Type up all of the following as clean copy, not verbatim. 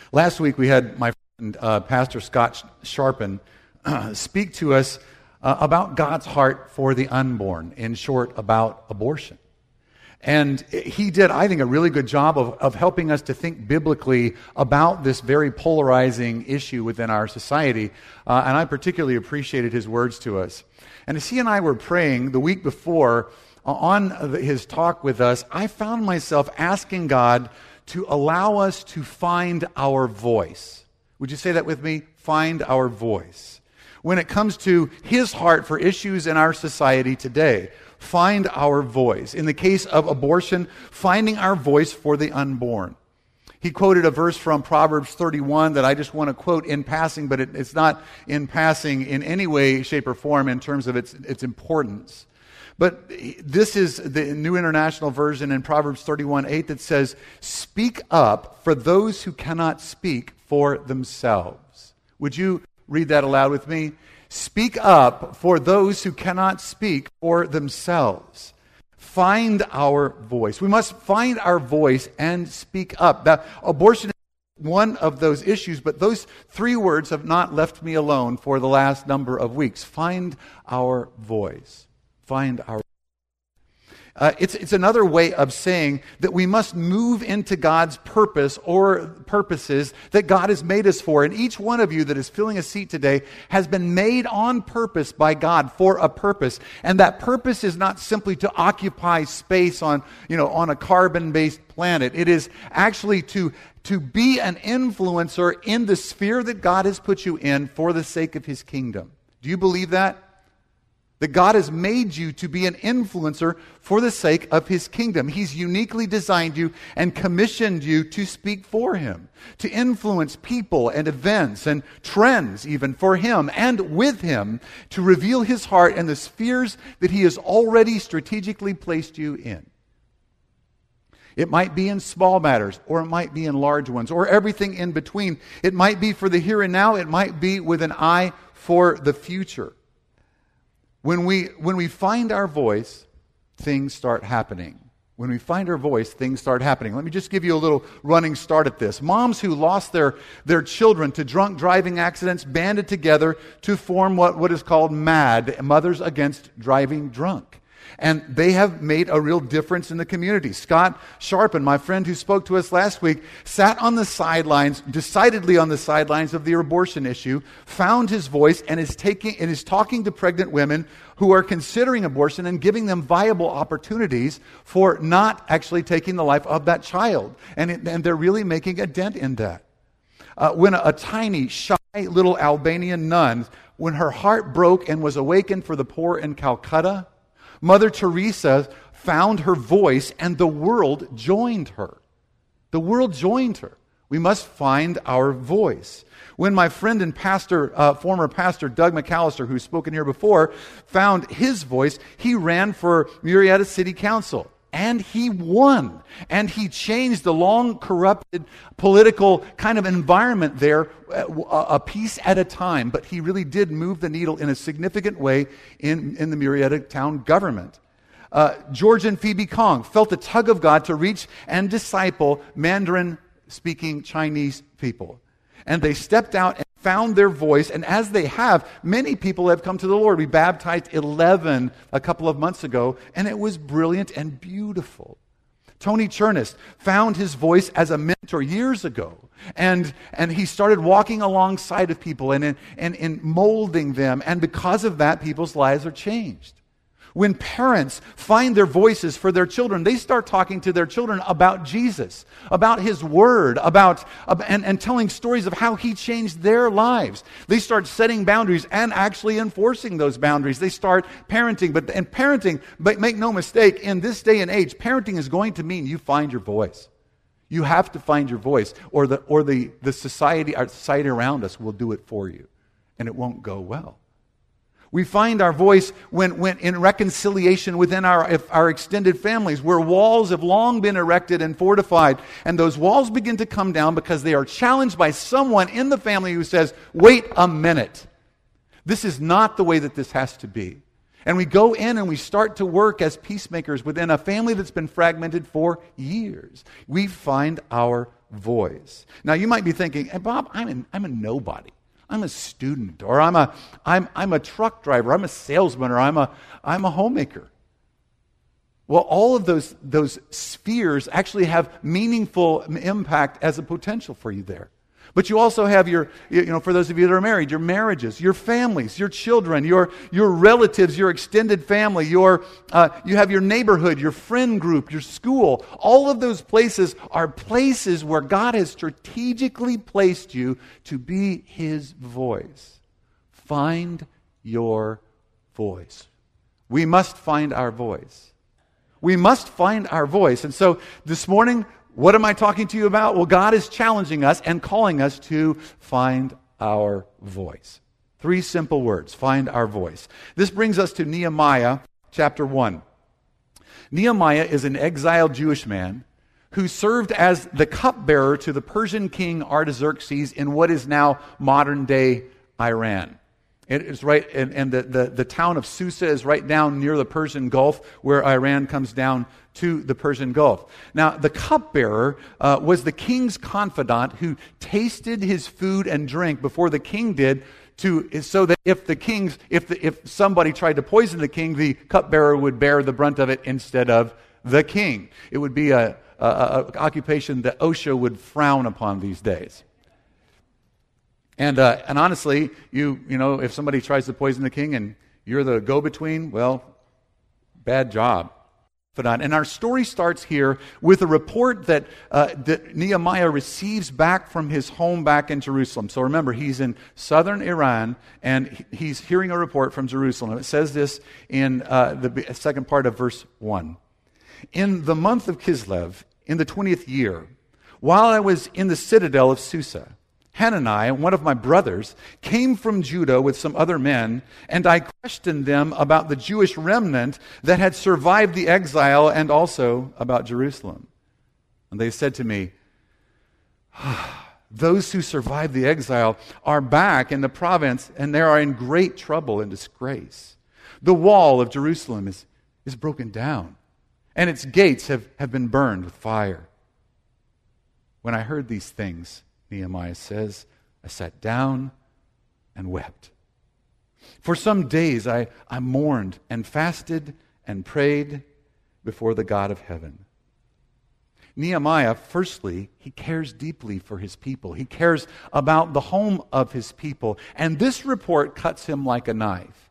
Last week we had my friend, Pastor Scott Sharpen, speak to us about God's heart for the unborn, in short, about abortion. And he did, I think, a really good job of helping us to think biblically about this very polarizing issue within our society. And I particularly appreciated his words to us. And as he and I were praying the week before on his talk with us, I found myself asking God to allow us to find our voice. Would you say that with me? Find our voice. When it comes to his heart for issues in our society today, find our voice. In the case of abortion, finding our voice for the unborn. He quoted a verse from Proverbs 31 that I just want to quote in passing, but it's not in passing in any way, shape, or form in terms of its importance. But this is the New International Version in Proverbs 31:8 that says, "Speak up for those who cannot speak for themselves." Would you read that aloud with me? Speak up for those who cannot speak for themselves. Find our voice. We must find our voice and speak up. Now, abortion is one of those issues, but those three words have not left me alone for the last number of weeks. Find our voice. Find our It's another way of saying that we must move into God's purpose or purposes that God has made us for. And each one of you that is filling a seat today has been made on purpose by God for a purpose. And that purpose is not simply to occupy space on a carbon-based planet. It is actually to be an influencer in the sphere that God has put you in for the sake of His kingdom. Do you believe that? That God has made you to be an influencer for the sake of His kingdom. He's uniquely designed you and commissioned you to speak for Him, to influence people and events and trends even for Him and with Him, to reveal His heart in the spheres that He has already strategically placed you in. It might be in small matters, or it might be in large ones, or everything in between. It might be for the here and now. It might be with an eye for the future. When we find our voice, things start happening. When we find our voice, things start happening. Let me just give you a little running start at this. Moms who lost their children to drunk driving accidents banded together to form what is called MAD, Mothers Against Driving Drunk. And they have made a real difference in the community. Scott Sharpen, my friend who spoke to us last week, sat on the sidelines, decidedly on the sidelines of the abortion issue, found his voice, and is talking to pregnant women who are considering abortion and giving them viable opportunities for not actually taking the life of that child. And they're really making a dent in that. When a tiny, shy little Albanian nun, when her heart broke and was awakened for the poor in Calcutta, Mother Teresa found her voice and the world joined her. The world joined her. We must find our voice. When my friend and former pastor Doug McAllister, who's spoken here before, found his voice, he ran for Murrieta City Council. And he won. And he changed the long corrupted political kind of environment there a piece at a time. But he really did move the needle in a significant way in the Murrieta town government. George and Phoebe Kong felt the tug of God to reach and disciple Mandarin-speaking Chinese people. And they stepped out and found their voice, and as they have, many people have come to the Lord. We baptized 11 a couple of months ago, and it was brilliant and beautiful. Tony Chernist found his voice as a mentor years ago, and he started walking alongside of people and in molding them, and because of that, people's lives are changed. When parents find their voices for their children, they start talking to their children about Jesus, about His Word, and telling stories of how He changed their lives. They start setting boundaries and actually enforcing those boundaries. They start parenting, but make no mistake, in this day and age, parenting is going to mean you find your voice. You have to find your voice, or the society, our society around us will do it for you, and it won't go well. We find our voice when in reconciliation within our extended families, where walls have long been erected and fortified, and those walls begin to come down because they are challenged by someone in the family who says, wait a minute, this is not the way that this has to be. And we go in and we start to work as peacemakers within a family that's been fragmented for years. We find our voice. Now you might be thinking, hey, Bob, I'm a nobody. I'm a student, or I'm a truck driver, I'm a salesman, or I'm a homemaker. Well, all of those spheres actually have meaningful impact as a potential for you there. But you also have for those of you that are married, your marriages, your families, your children, your relatives, your extended family, you have your neighborhood, your friend group, your school. All of those places are places where God has strategically placed you to be His voice. Find your voice. We must find our voice. We must find our voice. And so this morning, what am I talking to you about? Well, God is challenging us and calling us to find our voice. 3 simple words, find our voice. This brings us to Nehemiah chapter 1. Nehemiah is an exiled Jewish man who served as the cupbearer to the Persian king Artaxerxes in what is now modern-day Iran. It is right, and the town of Susa is right down near the Persian Gulf, where Iran comes down to the Persian Gulf. Now, the cupbearer was the king's confidant who tasted his food and drink before the king did, so that if somebody tried to poison the king, the cupbearer would bear the brunt of it instead of the king. It would be a occupation that OSHA would frown upon these days. And honestly, if somebody tries to poison the king and you're the go-between, well, bad job. And our story starts here with a report that Nehemiah receives back from his home back in Jerusalem. So remember, he's in southern Iran, and he's hearing a report from Jerusalem. It says this in the second part of verse 1. In the month of Kislev, in the 20th year, while I was in the citadel of Susa, Hanani, one of my brothers, came from Judah with some other men, and I questioned them about the Jewish remnant that had survived the exile and also about Jerusalem. And they said to me, those who survived the exile are back in the province, and they are in great trouble and disgrace. The wall of Jerusalem is broken down, and its gates have been burned with fire. When I heard these things, Nehemiah says, I sat down and wept. For some days I mourned and fasted and prayed before the God of heaven. Nehemiah, firstly, he cares deeply for his people. He cares about the home of his people. And this report cuts him like a knife.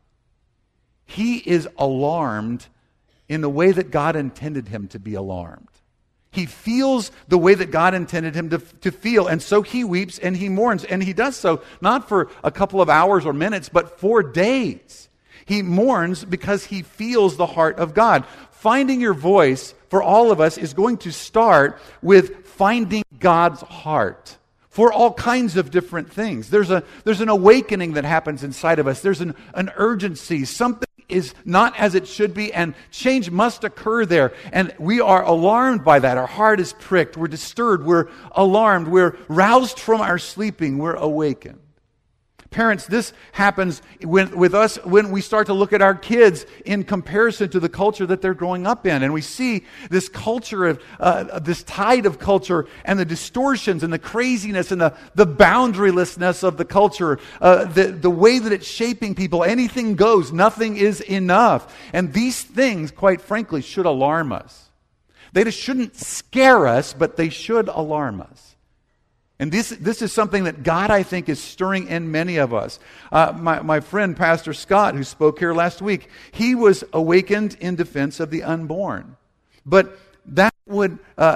He is alarmed in the way that God intended him to be alarmed. He feels the way that God intended him to feel, and so he weeps and he mourns, and he does so not for a couple of hours or minutes, but for days. He mourns because he feels the heart of God. Finding your voice for all of us is going to start with finding God's heart for all kinds of different things. There's an awakening that happens inside of us. There's an urgency. Something is not as it should be, and change must occur there. And we are alarmed by that. Our heart is pricked. We're disturbed. We're alarmed. We're roused from our sleeping. We're awakened. Parents, this happens with us when we start to look at our kids in comparison to the culture that they're growing up in. And we see this culture of this tide of culture and the distortions and the craziness and the boundarylessness of the culture, the way that it's shaping people. Anything goes. Nothing is enough. And these things, quite frankly, should alarm us. They just shouldn't scare us, but they should alarm us. And this is something that God, I think, is stirring in many of us. My friend, Pastor Scott, who spoke here last week, he was awakened in defense of the unborn. But that would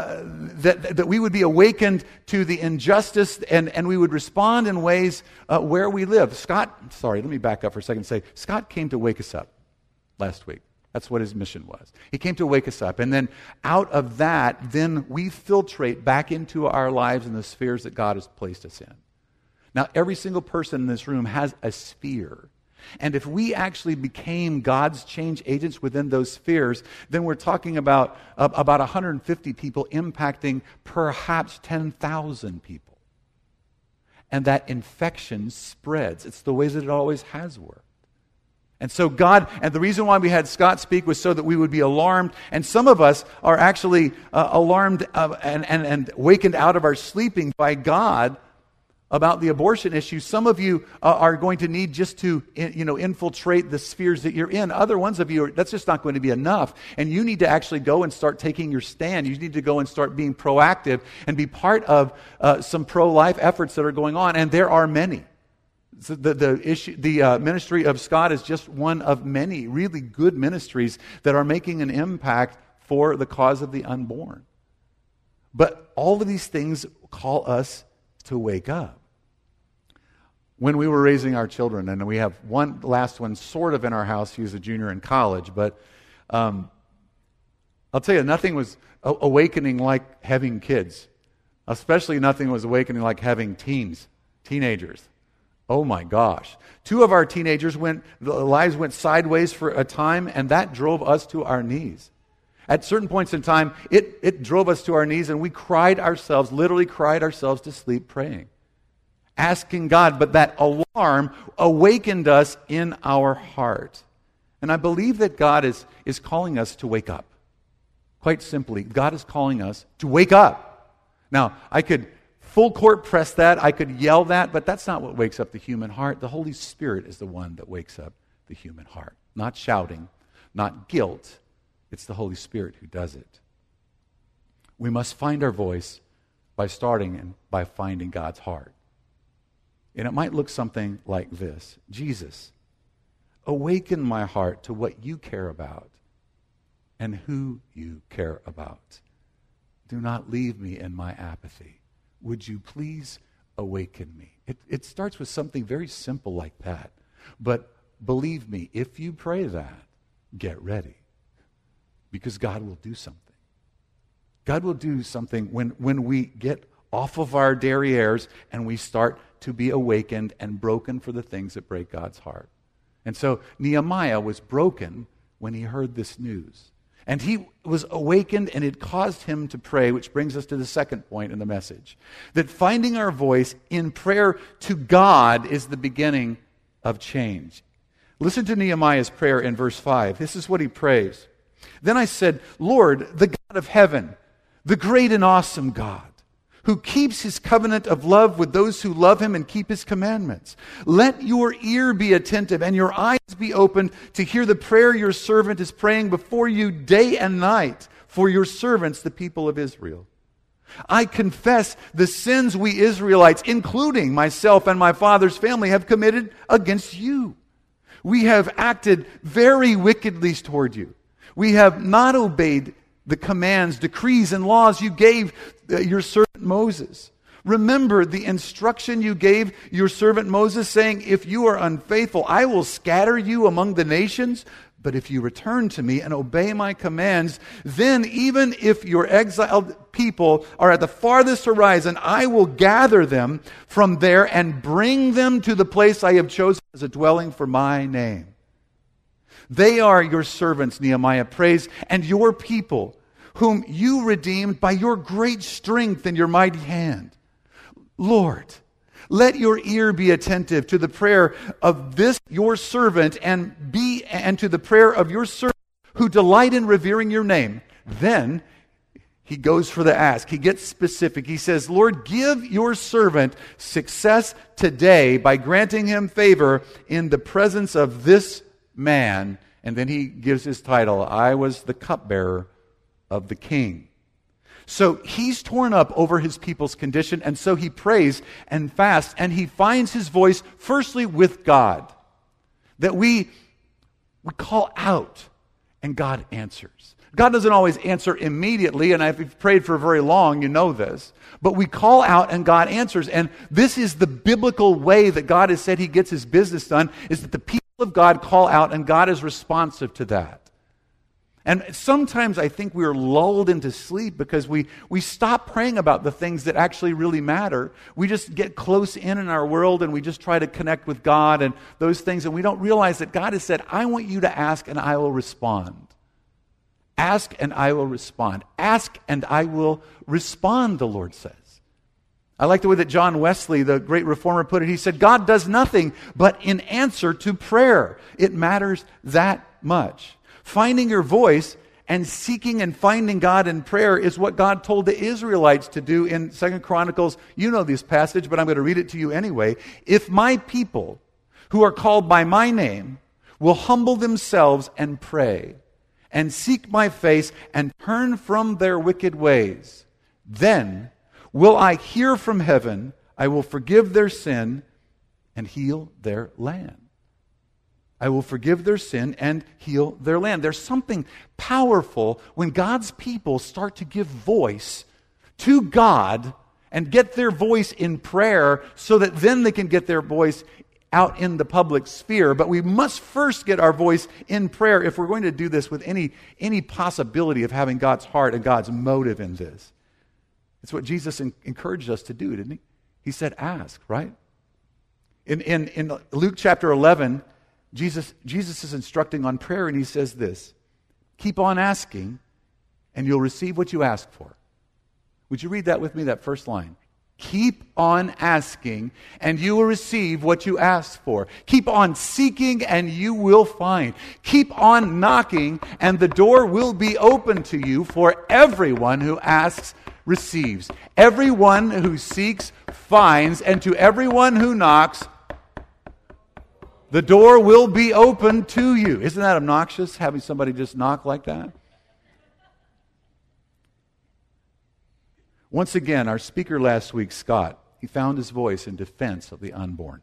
that we would be awakened to the injustice, and we would respond in ways where we live. Let me back up for a second and say, Scott came to wake us up last week. That's what his mission was. He came to wake us up. And then out of that, then we filtrate back into our lives and the spheres that God has placed us in. Now, every single person in this room has a sphere. And if we actually became God's change agents within those spheres, then we're talking about 150 people impacting perhaps 10,000 people. And that infection spreads. It's the ways that it always has worked. And so and the reason why we had Scott speak was so that we would be alarmed. And some of us are actually alarmed and wakened out of our sleeping by God about the abortion issue. Some of you are going to need just to infiltrate the spheres that you're in. Other ones of you, that's just not going to be enough. And you need to actually go and start taking your stand. You need to go and start being proactive and be part of some pro-life efforts that are going on. And there are many. So the ministry of Scott is just one of many really good ministries that are making an impact for the cause of the unborn. But all of these things call us to wake up. When we were raising our children, and we have one last one sort of in our house, he's a junior in college, but I'll tell you, nothing was awakening like having kids. Especially nothing was awakening like having teenagers. Oh my gosh. 2 of our teenagers lives went sideways for a time, and that drove us to our knees. At certain points in time, it drove us to our knees, and we literally cried ourselves to sleep praying, asking God. But that alarm awakened us in our heart. And I believe that God is calling us to wake up. Quite simply, God is calling us to wake up. Now, I could full court press that, I could yell that, but that's not what wakes up the human heart. The Holy Spirit is the one that wakes up the human heart. Not shouting, not guilt. It's the Holy Spirit who does it. We must find our voice by starting and by finding God's heart. And it might look something like this. Jesus, awaken my heart to what you care about and who you care about. Do not leave me in my apathy. Would you please awaken me? It starts with something very simple like that. But believe me, if you pray that, get ready. Because God will do something. God will do something when we get off of our derrieres and we start to be awakened and broken for the things that break God's heart. And so Nehemiah was broken when he heard this news. And he was awakened, and it caused him to pray, which brings us to the second point in the message. That finding our voice in prayer to God is the beginning of change. Listen to Nehemiah's prayer in verse 5. This is what he prays. Then I said, Lord, the God of heaven, the great and awesome God, who keeps his covenant of love with those who love him and keep his commandments. Let your ear be attentive and your eyes be opened to hear the prayer your servant is praying before you day and night for your servants, the people of Israel. I confess the sins we Israelites, including myself and my father's family, have committed against you. We have acted very wickedly toward you. We have not obeyed the commands, decrees, and laws you gave your servant Moses. Remember the instruction you gave your servant Moses, saying, if you are unfaithful, I will scatter you among the nations. But if you return to me and obey my commands, then even if your exiled people are at the farthest horizon, I will gather them from there and bring them to the place I have chosen as a dwelling for my name. They are your servants, Nehemiah prays, and your people, whom you redeemed by your great strength and your mighty hand. Lord, let your ear be attentive to the prayer of this your servant and to the prayer of your servant who delight in revering your name. Then he goes for the ask. He gets specific. He says, Lord, give your servant success today by granting him favor in the presence of this man. And then he gives his title, I was the cupbearer of the king. So he's torn up over his people's condition, and so he prays and fasts, and he finds his voice firstly with God. That we call out, and God answers. God doesn't always answer immediately, and if you've prayed for very long, you know this. But we call out, and God answers. And this is the biblical way that God has said he gets his business done, is that the people of God call out, and God is responsive to that. And sometimes I think we are lulled into sleep because we stop praying about the things that actually really matter. We just get close in our world and we just try to connect with God and those things, and we don't realize that God has said, I want you to ask and I will respond. Ask and I will respond. Ask and I will respond, the Lord says. I like the way that John Wesley, the great reformer, put it. He said, God does nothing but in answer to prayer. It matters that much. Finding your voice and seeking and finding God in prayer is what God told the Israelites to do in 2 Chronicles. You know this passage, but I'm going to read it to you anyway. If my people, who are called by my name, will humble themselves and pray and seek my face and turn from their wicked ways, then will I hear from heaven, I will forgive their sin and heal their land. I will forgive their sin and heal their land. There's something powerful when God's people start to give voice to God and get their voice in prayer so that then they can get their voice out in the public sphere. But we must first get our voice in prayer if we're going to do this with any possibility of having God's heart and God's motive in this. It's what Jesus encouraged us to do, didn't he? He said, ask, right? In Luke chapter 11, Jesus is instructing on prayer, and he says this, keep on asking, and you'll receive what you ask for. Would you read that with me, that first line? Keep on asking, and you will receive what you ask for. Keep on seeking, and you will find. Keep on knocking, and the door will be open to you. For everyone who asks receives. Everyone who seeks finds, and to everyone who knocks, the door will be open to you. Isn't that obnoxious, having somebody just knock like that? Once again, our speaker last week, Scott, he found his voice in defense of the unborn.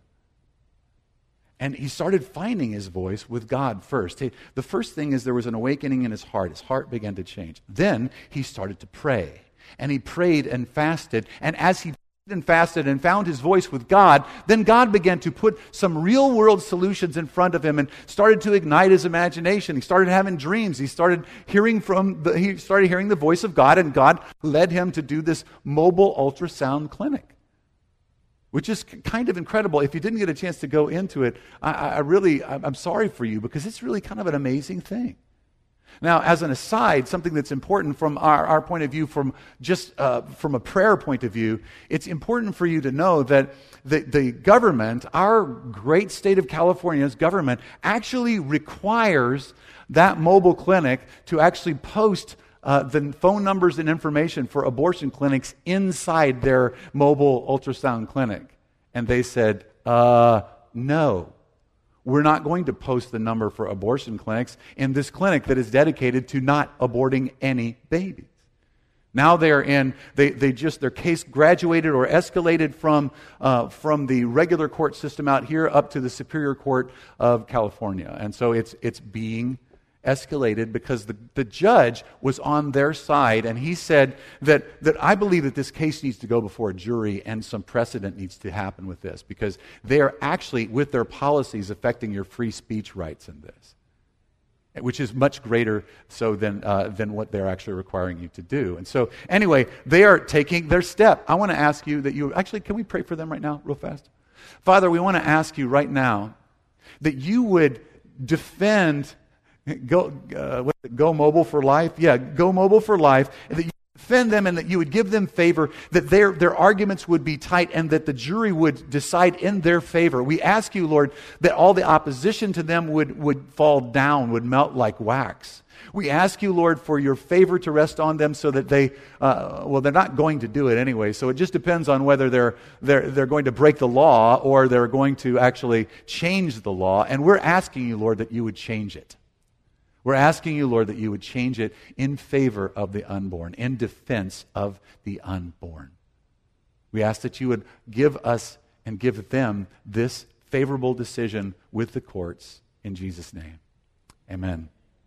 And he started finding his voice with God first. The first thing is there was an awakening in his heart. His heart began to change. Then he started to pray. And he prayed and fasted. And as he and fasted and found his voice with God, then God began to put some real world solutions in front of him and started to ignite his imagination. He started having dreams. He started hearing the voice of God, and God led him to do this mobile ultrasound clinic, which is kind of incredible. If you didn't get a chance to go into it, I'm sorry for you, because it's really kind of an amazing thing. Now, as an aside, something that's important from our point of view, from a prayer point of view, it's important for you to know that the government, our great state of California's government, actually requires that mobile clinic to actually post the phone numbers and information for abortion clinics inside their mobile ultrasound clinic. And they said, no. We're not going to post the number for abortion clinics in this clinic that is dedicated to not aborting any babies. Now their case graduated or escalated from the regular court system out here up to the Superior Court of California. And so it's being escalated because the judge was on their side, and he said that I believe that this case needs to go before a jury and some precedent needs to happen with this, because they are actually, with their policies, affecting your free speech rights in this, which is much greater so than what they're actually requiring you to do. And so anyway, they are taking their step. I want to ask you that can we pray for them right now real fast? Father, we want to ask you right now that you would defend Go Mobile for Life? Yeah, Go Mobile for Life. And that you defend them and that you would give them favor, that their arguments would be tight and that the jury would decide in their favor. We ask you, Lord, that all the opposition to them would fall down, would melt like wax. We ask you, Lord, for your favor to rest on them so that they're not going to do it anyway. So it just depends on whether they're going to break the law or they're going to actually change the law. And we're asking you, Lord, that you would change it. We're asking you, Lord, that you would change it in favor of the unborn, in defense of the unborn. We ask that you would give us and give them this favorable decision with the courts in Jesus' name. Amen.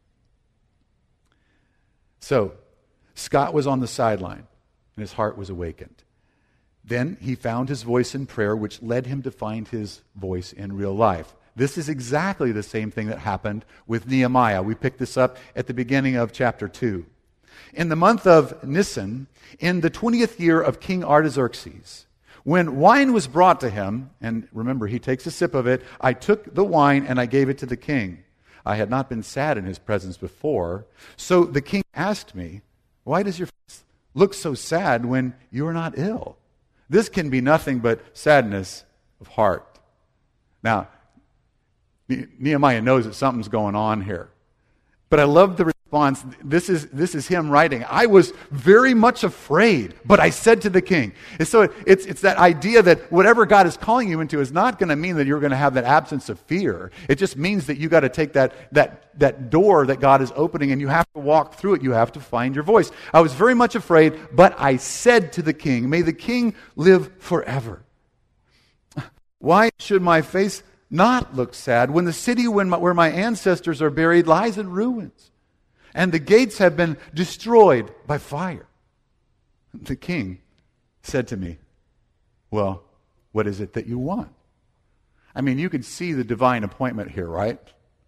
So, Scott was on the sideline, and his heart was awakened. Then he found his voice in prayer, which led him to find his voice in real life. This is exactly the same thing that happened with Nehemiah. We picked this up at the beginning of chapter 2. In the month of Nisan, in the 20th year of King Artaxerxes, when wine was brought to him, and remember, he takes a sip of it, I took the wine and I gave it to the king. I had not been sad in his presence before. So the king asked me, why does your face look so sad when you are not ill? this can be nothing but sadness of heart. Now, Nehemiah knows that something's going on here. But I love the response. This is him writing. I was very much afraid, but I said to the king. And so it's that idea that whatever God is calling you into is not going to mean that you're going to have that absence of fear. It just means that you got to take that door that God is opening, and you have to walk through it. You have to find your voice. I was very much afraid, but I said to the king, may the king live forever. Why should my face not look sad when the city where my ancestors are buried lies in ruins and the gates have been destroyed by fire? The king said to me, well, what is it that you want? I mean, you could see the divine appointment here, right?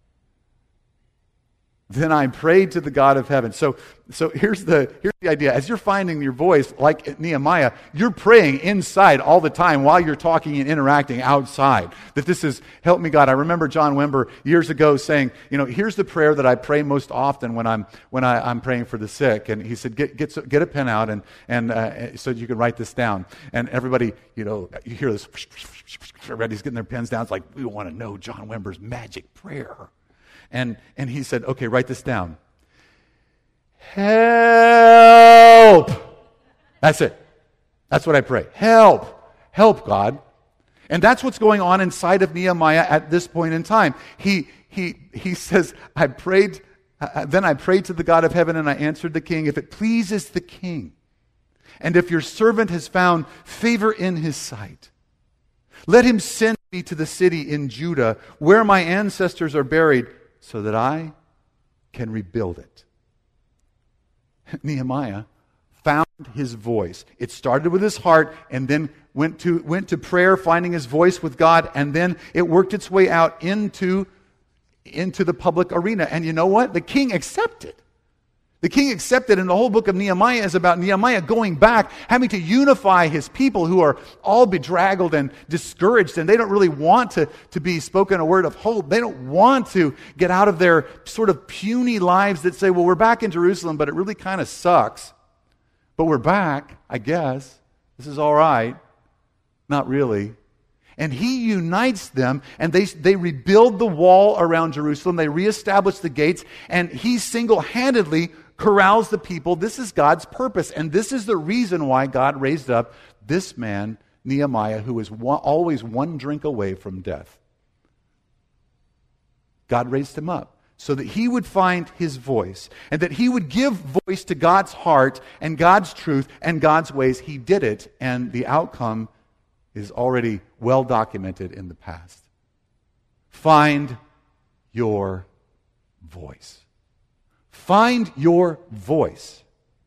Then I prayed to the God of heaven. So here's the idea. As you're finding your voice, like Nehemiah, you're praying inside all the time while you're talking and interacting outside. That this is, help me God. I remember John Wimber years ago saying, here's the prayer that I pray most often when I'm praying for the sick. And he said, get a pen out and so you can write this down. And everybody, you hear this, everybody's getting their pens down. It's like, we want to know John Wimber's magic prayer. And he said, okay, write this down. Help! That's it. That's what I pray. Help! Help, God. And that's what's going on inside of Nehemiah at this point in time. He says, then I prayed to the God of heaven and I answered the king, if it pleases the king, and if your servant has found favor in his sight, let him send me to the city in Judah where my ancestors are buried, so that I can rebuild it. Nehemiah found his voice. It started with his heart and then went to prayer, finding his voice with God, and then it worked its way out into the public arena. And you know what? The king accepted. The king accepted, and the whole book of Nehemiah is about Nehemiah going back, having to unify his people who are all bedraggled and discouraged, and they don't really want to be spoken a word of hope. They don't want to get out of their sort of puny lives that say, well, we're back in Jerusalem, but it really kind of sucks. But we're back, I guess. This is all right. Not really. And he unites them, and they rebuild the wall around Jerusalem. They reestablish the gates, and he single-handedly corrals the people. This is God's purpose, and this is the reason why God raised up this man, Nehemiah, who was always one drink away from death. God raised him up so that he would find his voice, and that he would give voice to God's heart and God's truth and God's ways. He did it, and the outcome is already well documented in the past. Find your voice. Find your voice.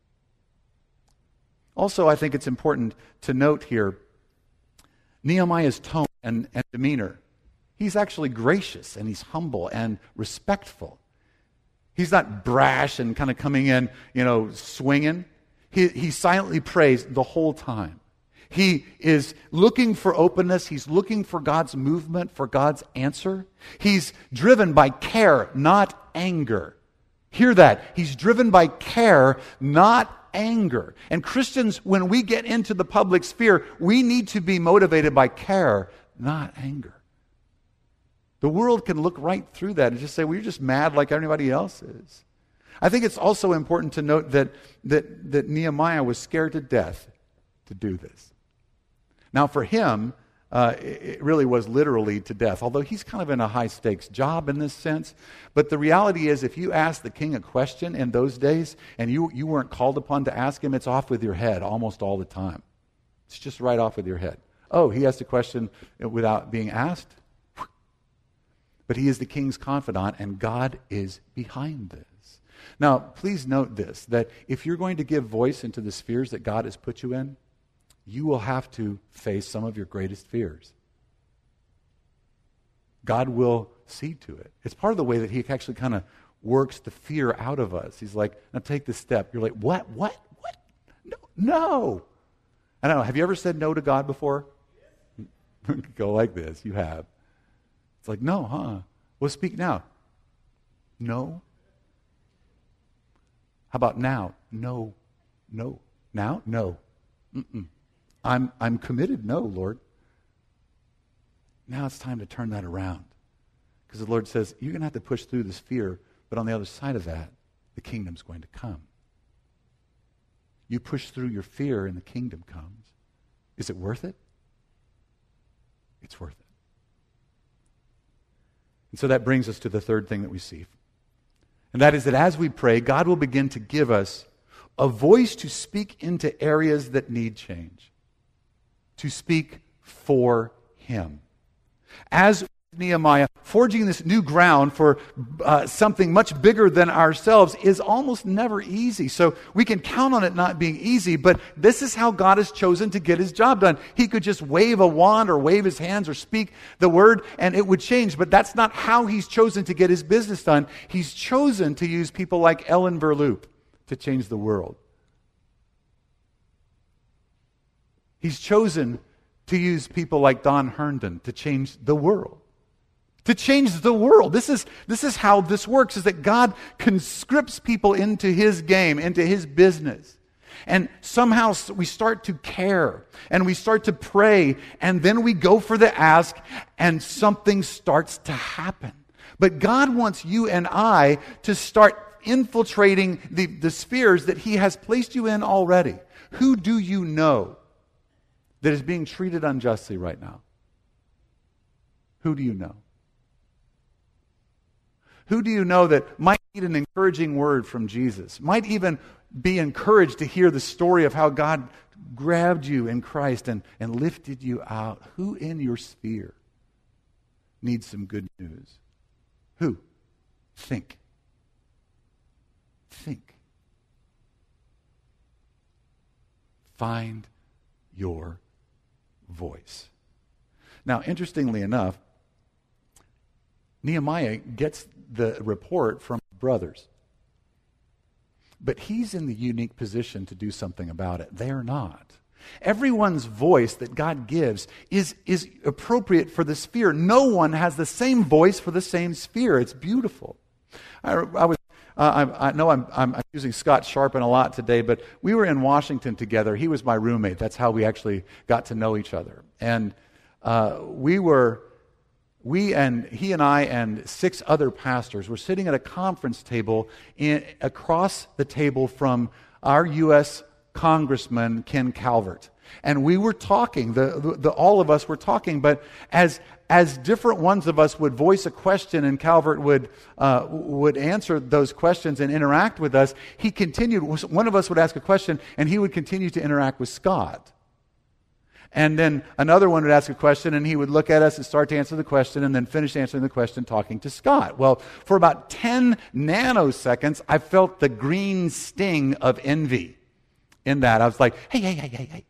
Also, I think it's important to note here Nehemiah's tone and demeanor. He's actually gracious and he's humble and respectful. He's not brash and kind of coming in, swinging. He silently prays the whole time. He is looking for openness. He's looking for God's movement, for God's answer. He's driven by care, not anger. Hear that. He's driven by care, not anger. And Christians, when we get into the public sphere, we need to be motivated by care, not anger. The world can look right through that and just say, well, you're just mad like everybody else is. I think it's also important to note that Nehemiah was scared to death to do this. Now, for him, it really was literally to death, although he's kind of in a high-stakes job in this sense. But the reality is, if you ask the king a question in those days, and you weren't called upon to ask him, it's off with your head almost all the time. It's just right off with your head. Oh, he asked a question without being asked? But he is the king's confidant, and God is behind this. Now, please note this, that if you're going to give voice into the spheres that God has put you in, you will have to face some of your greatest fears. God will see to it. It's part of the way that he actually kind of works the fear out of us. He's like, now take this step. You're like, what? No. I don't know. Have you ever said no to God before? Go like this. You have. It's like, no, huh? Well, speak now. No. How about now? No. Now? No. I'm committed. No, Lord. Now it's time to turn that around. Because the Lord says, you're going to have to push through this fear, but on the other side of that, the kingdom's going to come. You push through your fear and the kingdom comes. Is it worth it? It's worth it. And so that brings us to the third thing that we see. And that is that as we pray, God will begin to give us a voice to speak into areas that need change. To speak for Him. As Nehemiah, forging this new ground for something much bigger than ourselves is almost never easy. So we can count on it not being easy, but this is how God has chosen to get His job done. He could just wave a wand or wave His hands or speak the word and it would change, but that's not how He's chosen to get His business done. He's chosen to use people like Ellen Verloop to change the world. He's chosen to use people like Don Herndon to change the world. To change the world. This is how this works, is that God conscripts people into His game, into His business. And somehow we start to care, and we start to pray, and then we go for the ask, and something starts to happen. But God wants you and I to start infiltrating the spheres that He has placed you in already. Who do you know that is being treated unjustly right now? Who do you know? Who do you know that might need an encouraging word from Jesus? Might even be encouraged to hear the story of how God grabbed you in Christ and lifted you out? Who in your sphere needs some good news? Who? Think. Think. Find your voice. Now, interestingly enough, Nehemiah gets the report from brothers. But he's in the unique position to do something about it. They're not. Everyone's voice that God gives is appropriate for the sphere. No one has the same voice for the same sphere. It's beautiful. I know I'm using Scott Sharpen a lot today, but we were in Washington together. He was my roommate. That's how we actually got to know each other. And he and I and 6 other pastors were sitting at a conference table across the table from our U.S. Congressman Ken Calvert. And we were talking, all of us were talking, but as different ones of us would voice a question and Calvert would answer those questions and interact with us, he continued. One of us would ask a question and he would continue to interact with Scott. And then another one would ask a question and he would look at us and start to answer the question and then finish answering the question talking to Scott. Well, for about 10 nanoseconds, I felt the green sting of envy in that. I was like, hey.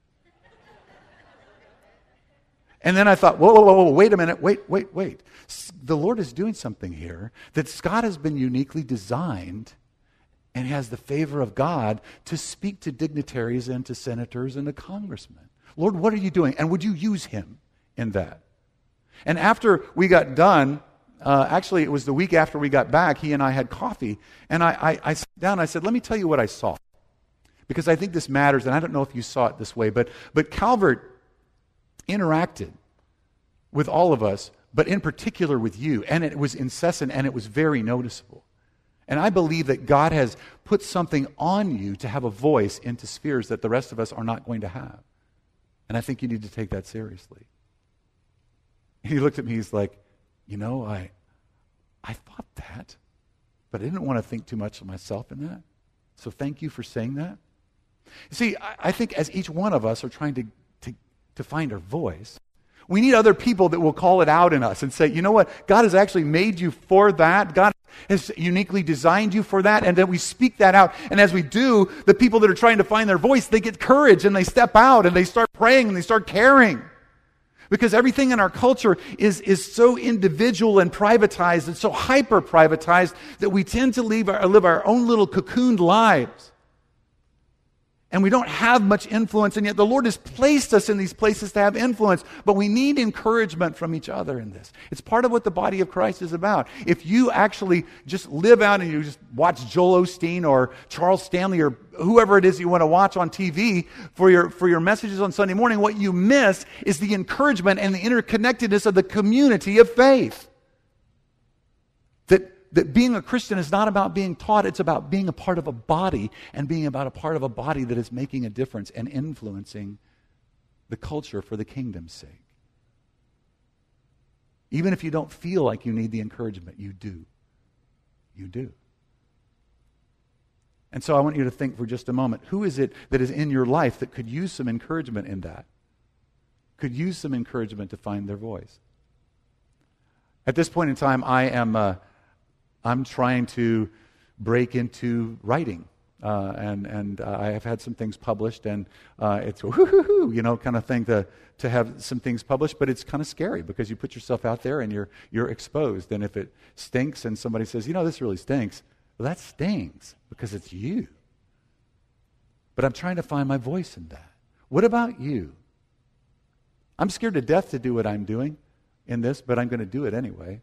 And then I thought, whoa, wait a minute, wait. The Lord is doing something here, that Scott has been uniquely designed and has the favor of God to speak to dignitaries and to senators and to congressmen. Lord, what are you doing? And would you use him in that? And after we got done, actually it was the week after we got back, he and I had coffee, and I sat down and I said, let me tell you what I saw. Because I think this matters, and I don't know if you saw it this way, but Calvert interacted with all of us, but in particular with you, and it was incessant and it was very noticeable. And I believe that God has put something on you to have a voice into spheres that the rest of us are not going to have. And I think you need to take that seriously. He looked at me, he's like, I thought that, but I didn't want to think too much of myself in that. So thank you for saying that. You see, I think as each one of us are trying to find our voice, we need other people that will call it out in us and say, you know what, God has actually made you for that. God has uniquely designed you for that, and then we speak that out. And as we do, the people that are trying to find their voice, they get courage and they step out and they start praying and they start caring. Because everything in our culture is so individual and privatized and so hyper-privatized that we tend to live our own little cocooned lives. And we don't have much influence, and yet the Lord has placed us in these places to have influence. But we need encouragement from each other in this. It's part of what the body of Christ is about. If you actually just live out and you just watch Joel Osteen or Charles Stanley or whoever it is you want to watch on TV for your messages on Sunday morning, what you miss is the encouragement and the interconnectedness of the community of faith. That being a Christian is not about being taught, it's about being a part of a body and being about a part of a body that is making a difference and influencing the culture for the kingdom's sake. Even if you don't feel like you need the encouragement, you do. You do. And so I want you to think for just a moment, who is it that is in your life that could use some encouragement in that? Could use some encouragement to find their voice? At this point in time, I'm trying to break into writing, and I have had some things published, and it's a whoo-hoo-hoo, kind of thing to have some things published, but it's kind of scary because you put yourself out there and you're exposed, and if it stinks and somebody says, this really stinks, well, that stings because it's you. But I'm trying to find my voice in that. What about you? I'm scared to death to do what I'm doing in this, but I'm going to do it anyway.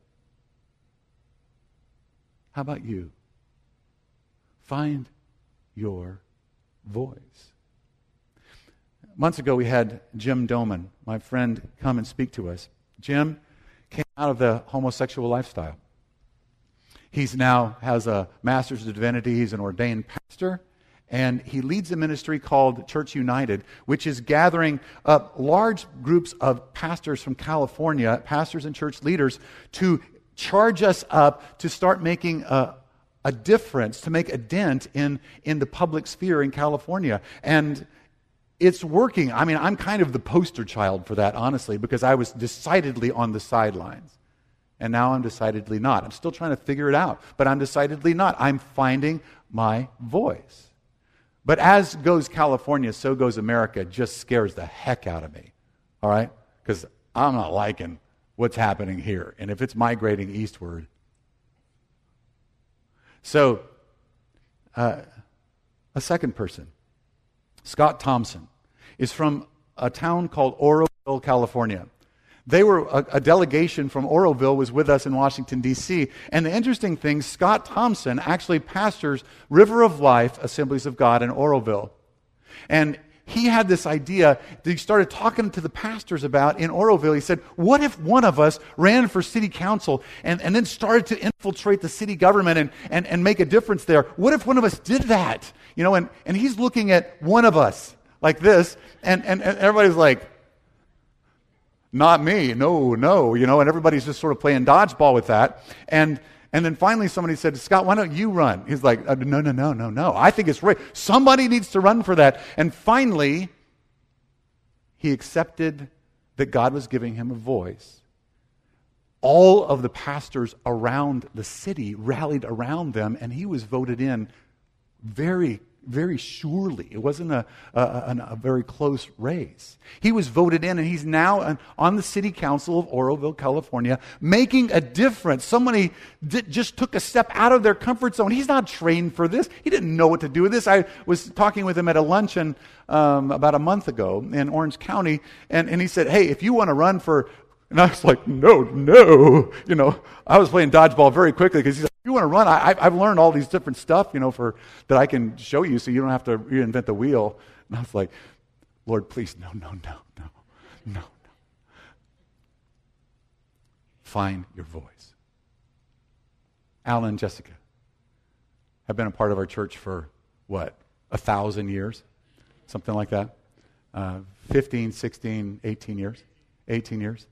How about you? Find your voice. Months ago, we had Jim Doman, my friend, come and speak to us. Jim came out of the homosexual lifestyle. He's now has a master's of divinity. He's an ordained pastor. And he leads a ministry called Church United, which is gathering up large groups of pastors from California, pastors and church leaders, to charge us up to start making a difference, to make a dent in the public sphere in California. And it's working. I mean, I'm kind of the poster child for that, honestly, because I was decidedly on the sidelines. And now I'm decidedly not. I'm still trying to figure it out, but I'm decidedly not. I'm finding my voice. But as goes California, so goes America. It just scares the heck out of me, all right? Because I'm not liking what's happening here, and if it's migrating eastward. So, a second person, Scott Thompson, is from a town called Oroville, California. They were a delegation from Oroville was with us in Washington, D.C. And the interesting thing, Scott Thompson actually pastors River of Life Assemblies of God in Oroville. And he had this idea that he started talking to the pastors about in Oroville. He said, what if one of us ran for city council and then started to infiltrate the city government and make a difference there? What if one of us did that? And he's looking at one of us like this, and everybody's like, not me, no, and everybody's just sort of playing dodgeball with that. And then finally somebody said, Scott, why don't you run? He's like, no. I think it's right. Somebody needs to run for that. And finally, he accepted that God was giving him a voice. All of the pastors around the city rallied around them, and he was voted in very, very surely. It wasn't a very close race. He was voted in, and he's now on the city council of Oroville, California, making a difference. Somebody just took a step out of their comfort zone. He's not trained for this. He didn't know what to do with this. I was talking with him at a luncheon about a month ago in Orange County, and he said, hey, if you want to run for... And I was like, no. I was playing dodgeball very quickly because he's like, if you want to run, I've learned all these different stuff, that I can show you so you don't have to reinvent the wheel. And I was like, Lord, please, no. Find your voice. Alan and Jessica have been a part of our church for, 1,000 years? Something like that. 15, 16, 18 years. 18 years.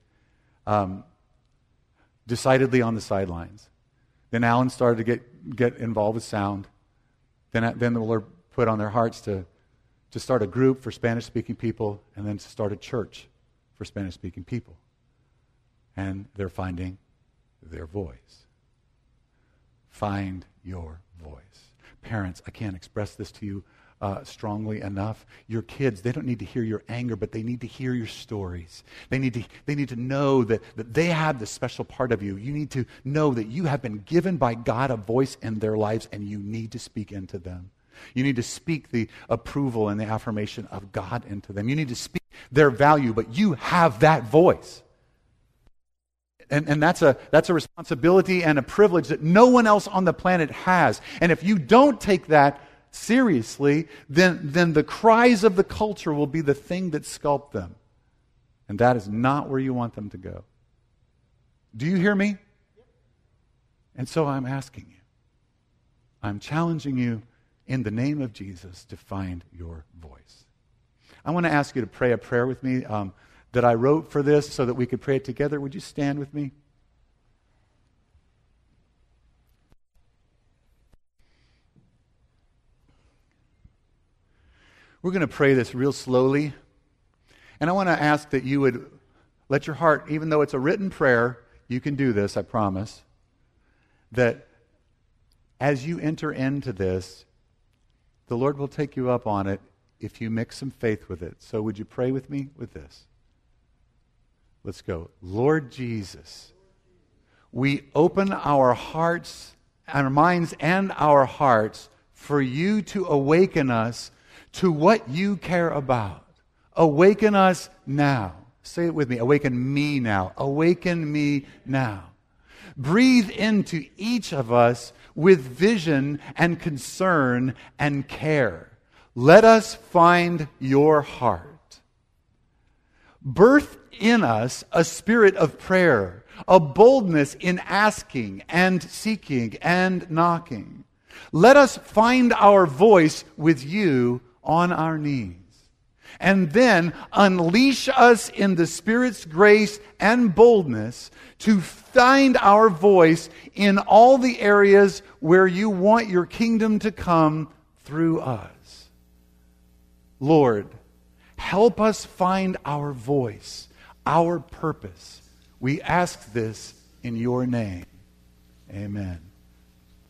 Decidedly on the sidelines. Then Alan started to get involved with sound. Then the Lord put on their hearts to start a group for Spanish-speaking people, and then to start a church for Spanish-speaking people. And they're finding their voice. Find your voice. Parents, I can't express this to you strongly enough. Your kids, they don't need to hear your anger, but they need to hear your stories. They need to know that they have this special part of you. You need to know that you have been given by God a voice in their lives, and you need to speak into them. You need to speak the approval and the affirmation of God into them. You need to speak their value, but you have that voice. And that's a responsibility and a privilege that no one else on the planet has. And if you don't take that seriously, then the cries of the culture will be the thing that sculpt them. And that is not where you want them to go. Do you hear me? And so I'm asking you, I'm challenging you in the name of Jesus to find your voice. I want to ask you to pray a prayer with me that I wrote for this so that we could pray it together. Would you stand with me? We're going to pray this real slowly. And I want to ask that you would let your heart, even though it's a written prayer, you can do this, I promise, that as you enter into this, the Lord will take you up on it if you mix some faith with it. So would you pray with me with this? Let's go. Lord Jesus, we open our hearts, our minds and our hearts for you to awaken us to what you care about. Awaken us now. Say it with me. Awaken me now. Awaken me now. Breathe into each of us with vision and concern and care. Let us find your heart. Birth in us a spirit of prayer, a boldness in asking and seeking and knocking. Let us find our voice with you on our knees. And then unleash us in the Spirit's grace and boldness to find our voice in all the areas where you want your kingdom to come through us. Lord, help us find our voice, our purpose. We ask this in your name. Amen.